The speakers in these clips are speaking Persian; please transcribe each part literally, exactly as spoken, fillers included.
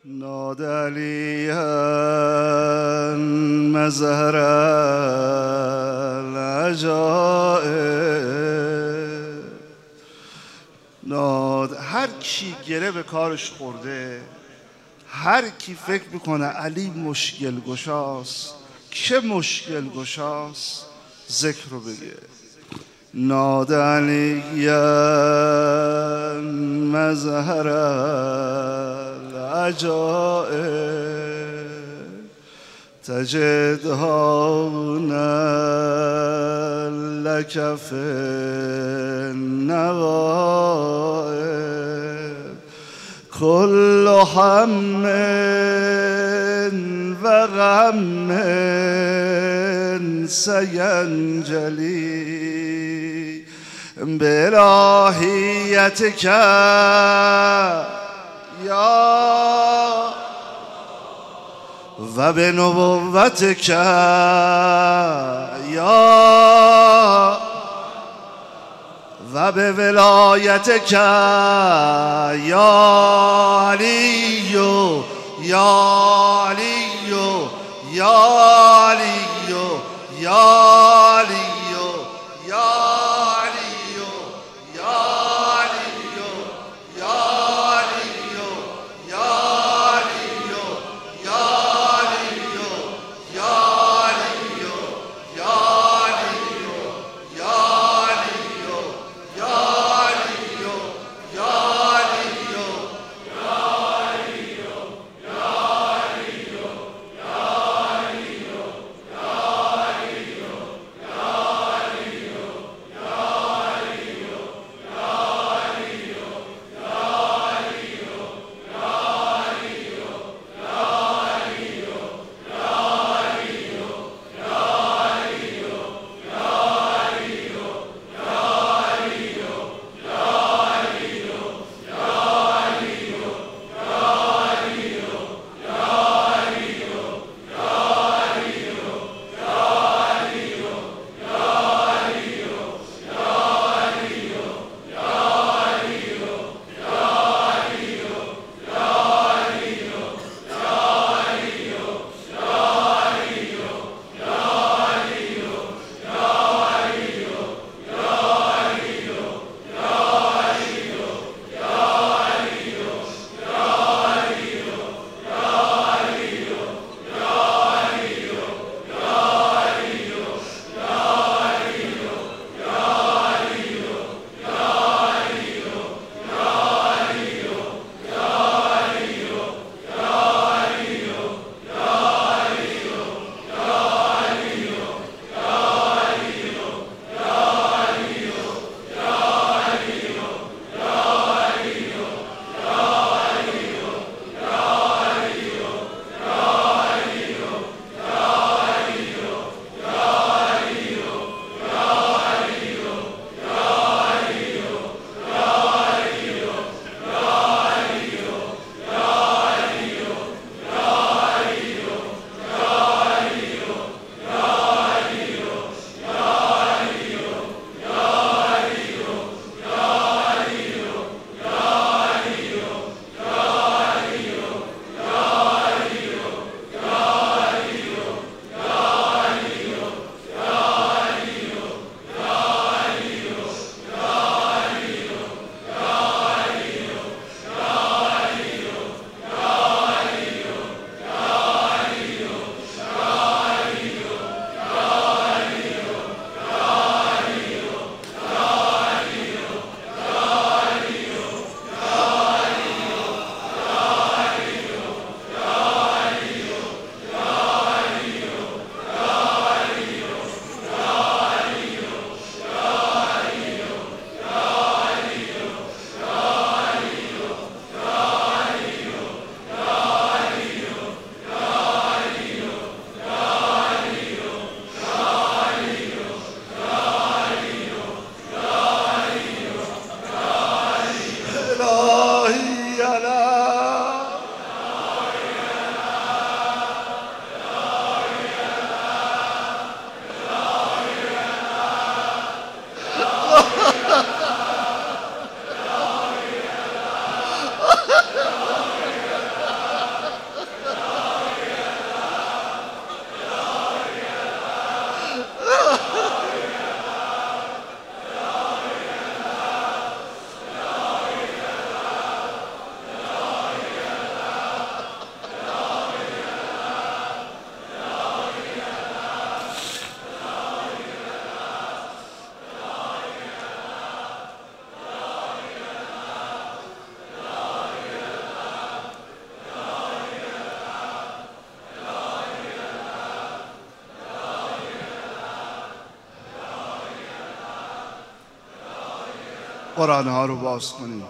نادى عليا مظهر العجائب. ناد هر کی گره به کارش خورده، هر کی فکر میکنه علی مشکل گشاست، که مشکل گشاست، ذکر رو بگه. نادى علي مظهر العجائب تجد هنا لك في النوائب كل هم وغم سينجلي بإلهيتك يا وبنبوتك يا وبولايتك يا علي يا علي يا علي يا علي قرآن ها رو باز کنیم.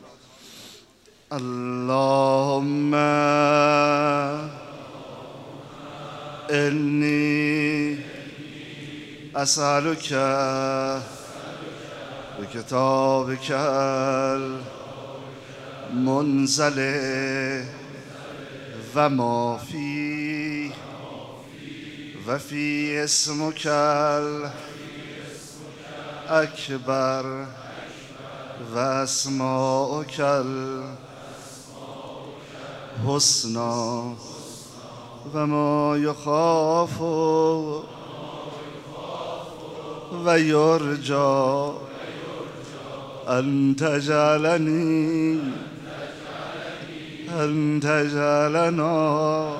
اللهم انی اسألک بکتابک المنزل و ما فی و فی اسمک الاکبر و اسماءک الحسنا و ما یخاف و یرجا ان تجعلنی ان تجعلنا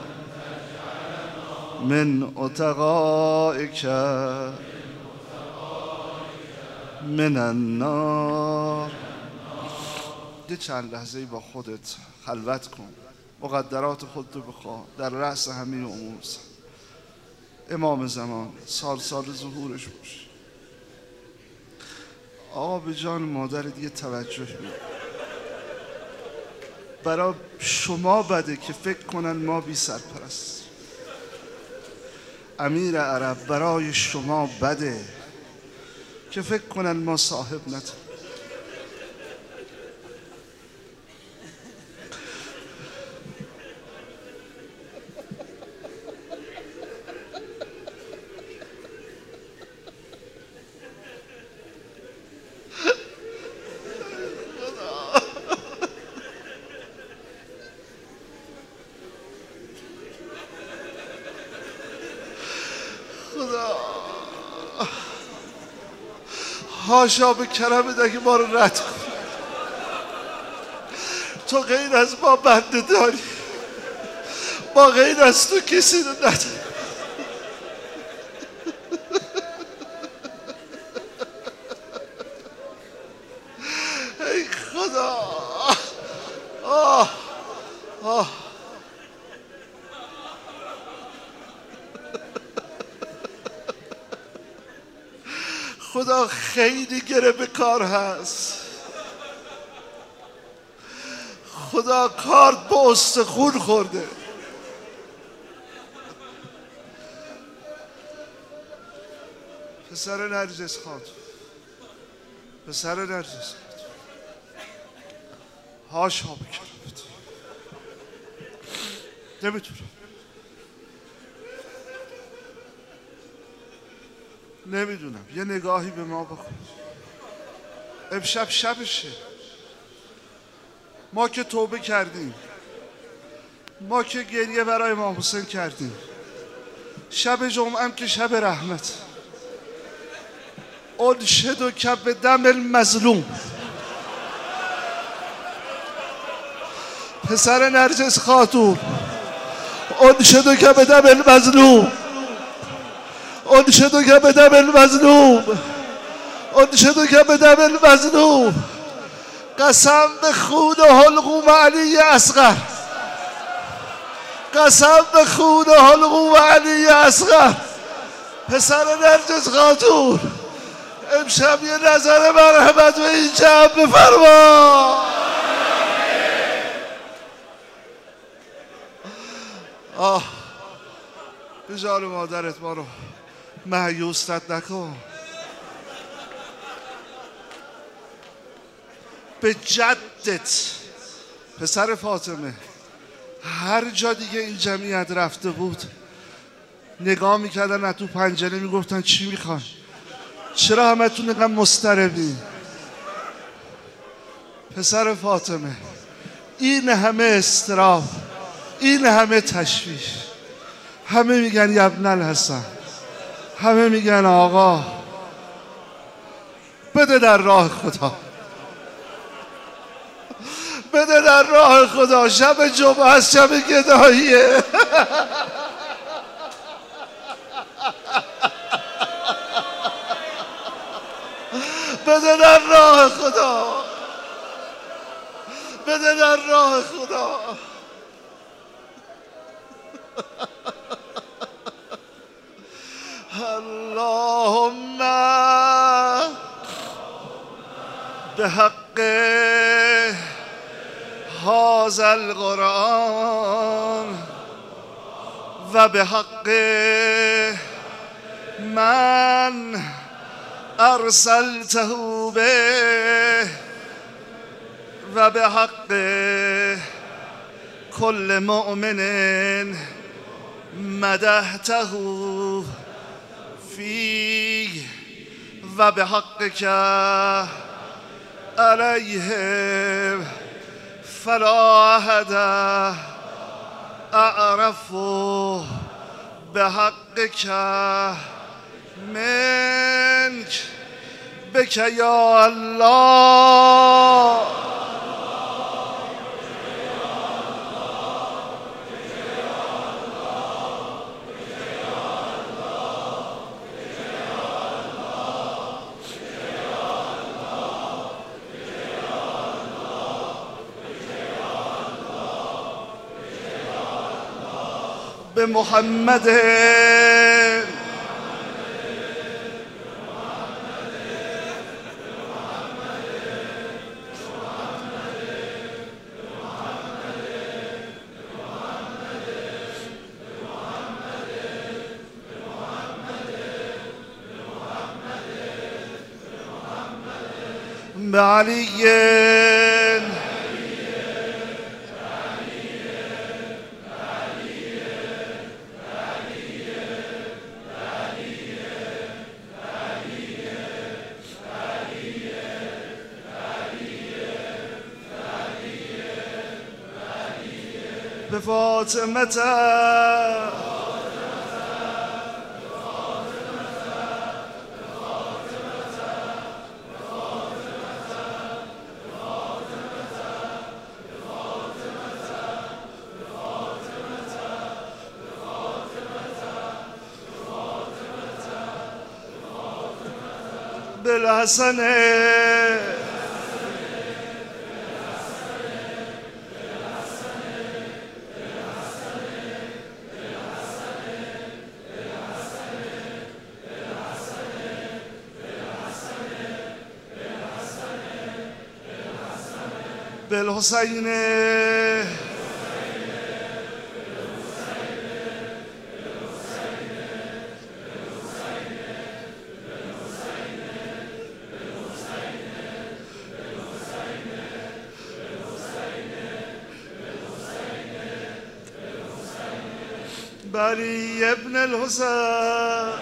من اتقائک من النار. یه چند لحظه با خودت خلوت کن، مقدرات خودت رو بخواه، در رأس همه امور امام زمان سال سال ظهورش باش. آقا به جان مادرت یه توجه بید. برای شما بده که فکر کنن ما بی سرپرست. امیر عرب برای شما بده که فکر کنن ما صاحب نداریم. حاشا به کرم که ما رو رد کن. تو غیر از ما بنده داری، ما غیر از تو کسی رو نداری. ای خدا. آه آه خدا خیلی گره به کار هست. خدا کارت به استخون خورده. پسر نرجس خاتون، پسر نرجس خاتون، هاش ها بکرمت. نمیتونم نمیدونم یه نگاهی به ما بکن. امشب شبشه. ما که توبه کردیم، ما که گریه برای امام حسین کردیم. شب جمعه هم که شب رحمت. انشد که به دم المظلوم. پسر نرجس خاتون، انشد که به دم المظلوم، انشد که به دم المظلوم، انشد که به دم المظلوم. قسم به خون حلقوم علی اصغر، قسم به خون حلقوم علی اصغر. پسر نرجس خاتون، امشب یه نظر مرحمت به این جمع بفرما. آه به جان مادرت ما رو مایوس رد نکن. به جدت پسر فاطمه هر جا دیگه این جمعیت رفته بود نگاه میکردن از تو پنجره میگفتن چی میخوان؟ چرا همتون اینقدر مضطربی؟ پسر فاطمه این همه اضطراب، این همه تشویش، همه میگن ابن الحسن، همه میگن آقا بده در راه خدا، بده در راه خدا. شب جمعه است، شب گداییه. بده در راه خدا، بده در راه خدا. اللهم به حق هذا القرآن و به حق من ارسلته به و به حق کل مؤمن مدحته فیه و به حق که علیه فلا احد اعرف به حق که منک بک یا الله. به محمد به علی به فاطمه بالحسن بالحسین بعلی ابن الحسین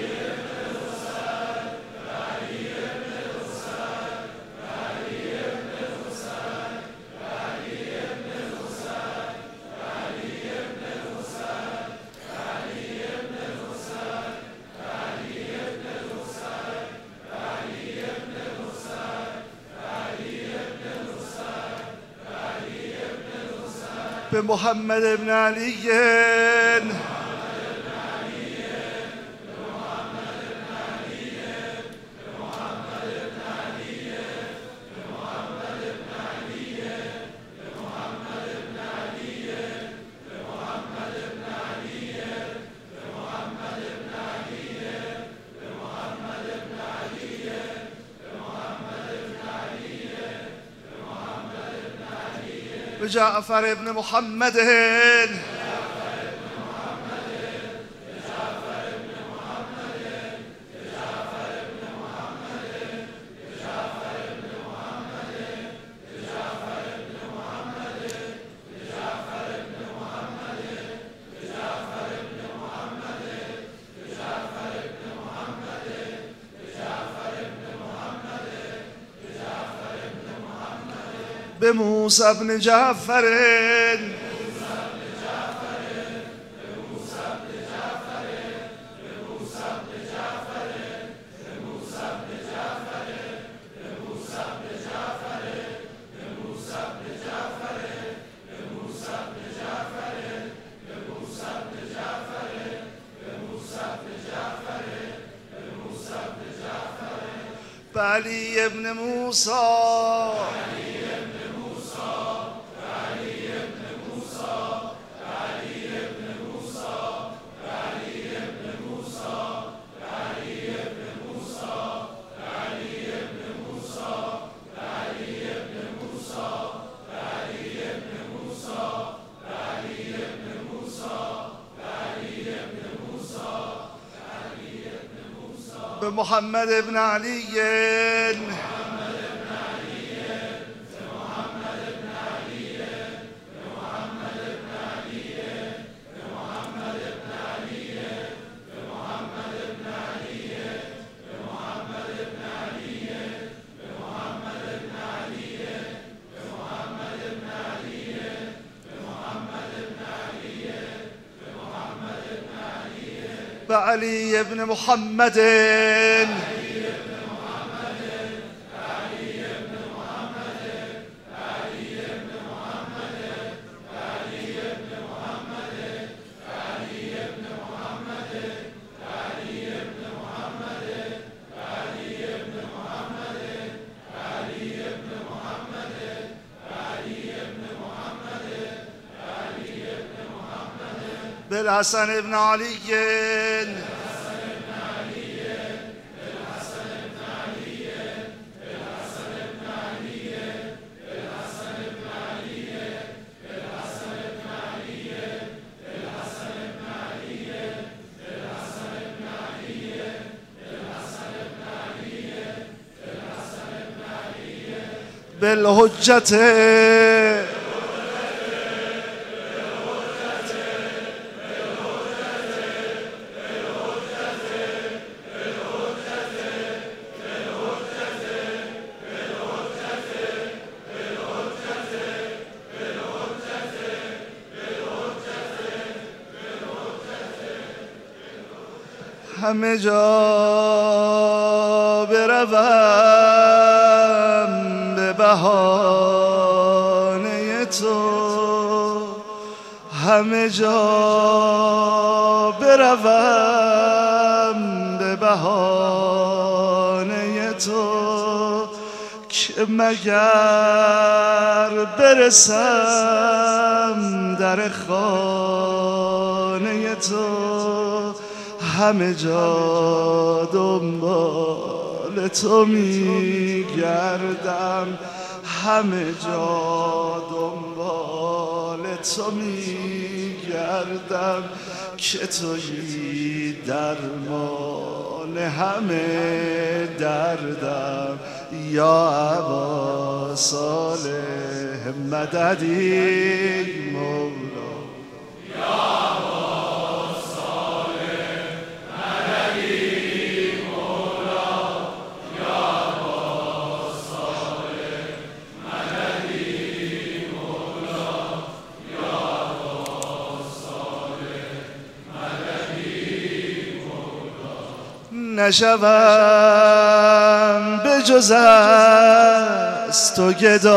به محمد ابن علی به جعفر ابن محمد به موسی ابن جعفر به علی ابن موسی به محمد ابن علی به علی ابن محمد بالحسن ابن علي بالحجة همه جا بروم به بهانه تو، همه جا بروم به بهانه تو، که مگر برسم در خانه تو، همه جا دنبال تو میگردم، همه جا دنبال تو میگردم، که تویی درمان همه دردم. یا ابا صالح مددی مولا، نشوم به جز از تو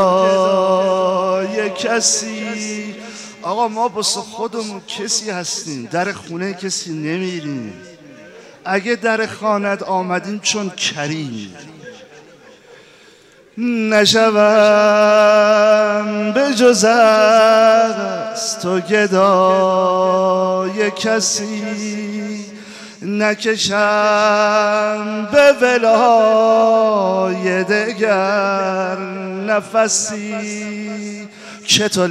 گدای کسی. آقا ما بسه خودمون کسی هستیم، در خونه کسی نمیریم، اگه در خانت آمدیم چون کریم. نشوم به جز از تو گدای کسی، نکشم به ولای دگر نفسی، که تو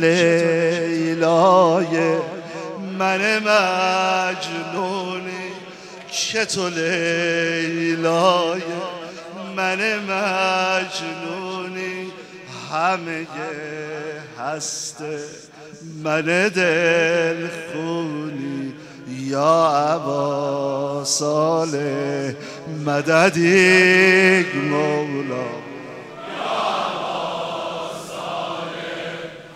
لیلای من مجنونی، که تو لیلای من مجنونی، همه هست من دل خونی. یا ابا صالح مددی مولا، یا ابا صالح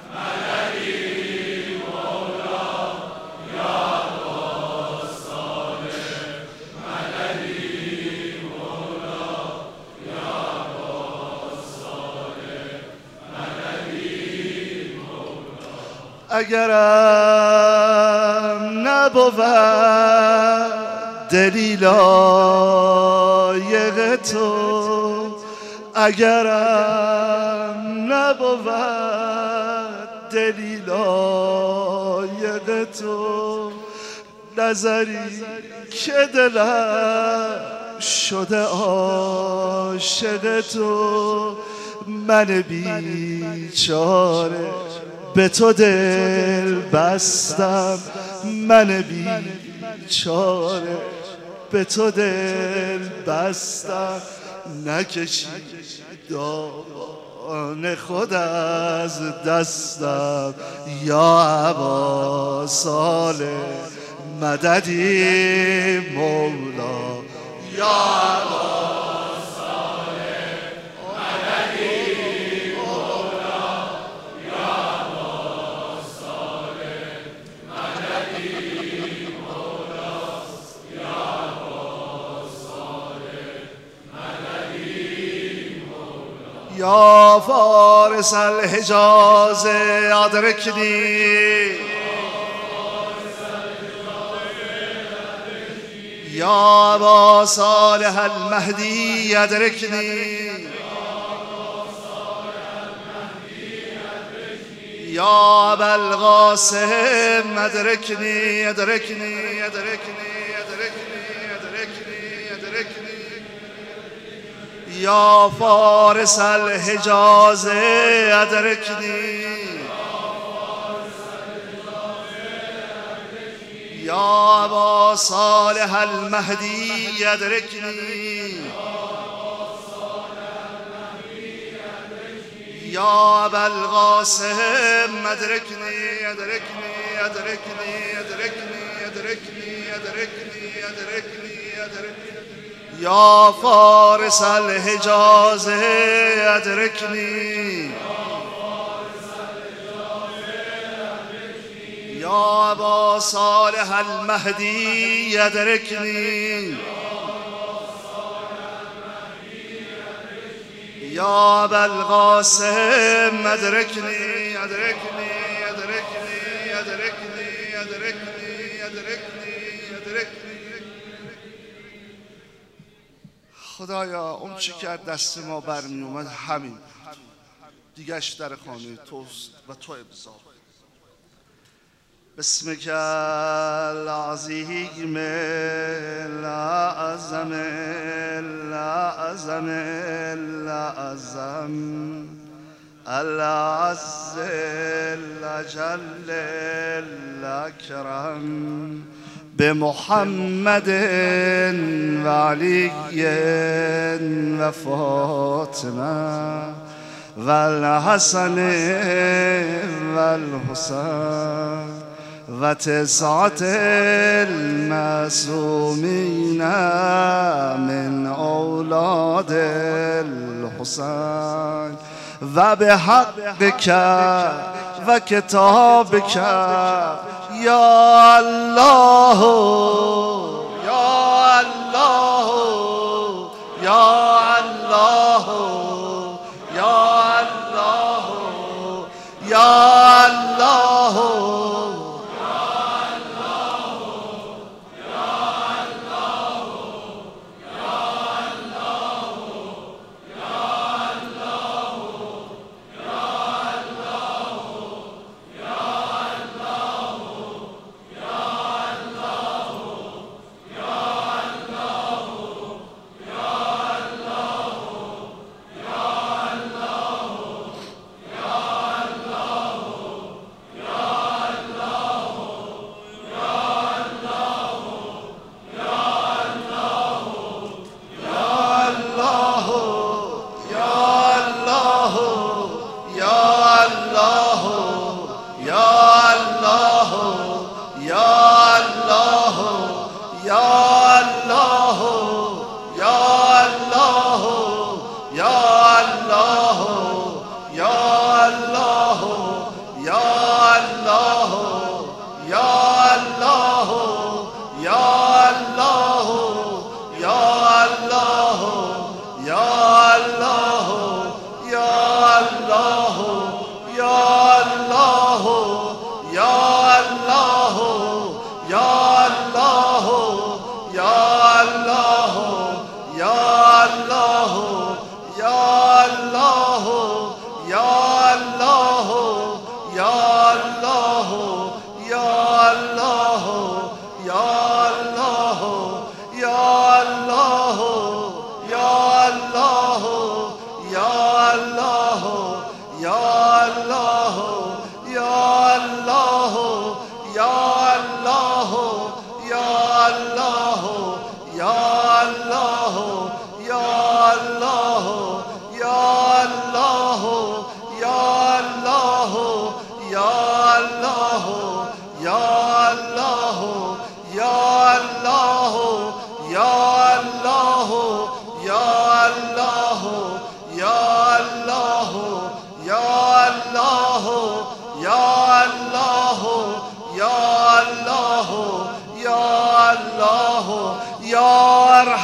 مددی مولا، یا ابا صالح مددی مولا، یا ابا صالح مددی مولا. اگرم نبود دلیل لایق تو، اگرم نبود دلیل لایق تو، نظری که دلم شده عاشق تو، من بیچاره به تو دل بستم، من بیچاره به تو دل بستم نکشی دامن خود از دستم یا ابا صالح مددی مولا یا ابا یا فارس الحجاز ادرکنی یا ابا صالح المهدی ادرکنی یا ابا القاسم ادرکنی ادرکنی ادرکنی ادرکنی ادرکنی ادرکنی یا فارس الحجاز ادرکنی یا ابا صالح المهدی ادرکنی یا ابا القاسم ادرکنی ادرکنی ادرکنی ادرکنی ادرکنی ادرکنی ادرکنی ادرکنی یا فارس الحجاز ادرکنی یا ابا صالح المهدی ادرکنی یا ابا القاسم ادرکنی ادرکنی ادرکنی ادرکنی ادرکنی ادرکنی ادرکنی. خدایا اون چی که دست ما برمی اومد همین بود، دیگهش در خانه توست و تو ابزا. بسمک العظیم الاعظم الاعظم الاعظم الاعز الاجل الاکرم بمحمد و علی و فاطمه و الحسن و الحسین و تسعة المعصومین من اولاد الحسین و به حقک و کتابک یا الله یا الله یا الله یا الله یا الله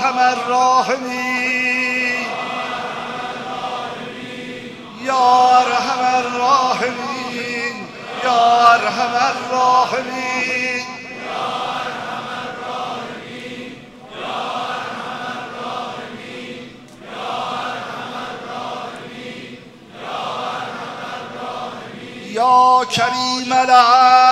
ارحم الراحمین یا ارحم الراحمین یا ارحم الراحمین یا کریم العفو